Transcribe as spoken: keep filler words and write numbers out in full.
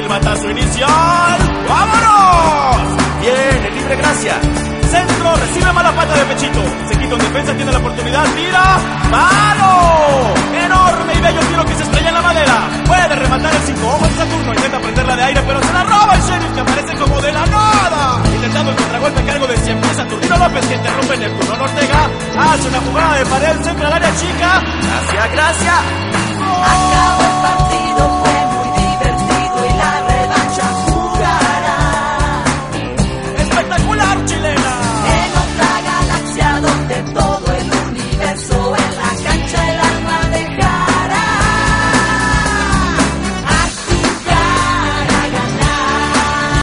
batazo inicial. ¡Vámonos! Viene libre Gracia. Centro, recibe mala pata de Pechito. Se quita un defensa, tiene la oportunidad, tira. ¡Palo! Enorme y bello tiro que se estrella en la madera. Puede rematar el cinco ojos de Saturno. Intenta prenderla de aire, pero se la roba el Sheriff, que aparece como de la nada. Intentando el contragolpe a cargo de siempre Saturnino López, que interrumpe Neptuno Ortega. Hace una jugada de pared, centro al área chica. Gracia, Gracia. ¡Oh!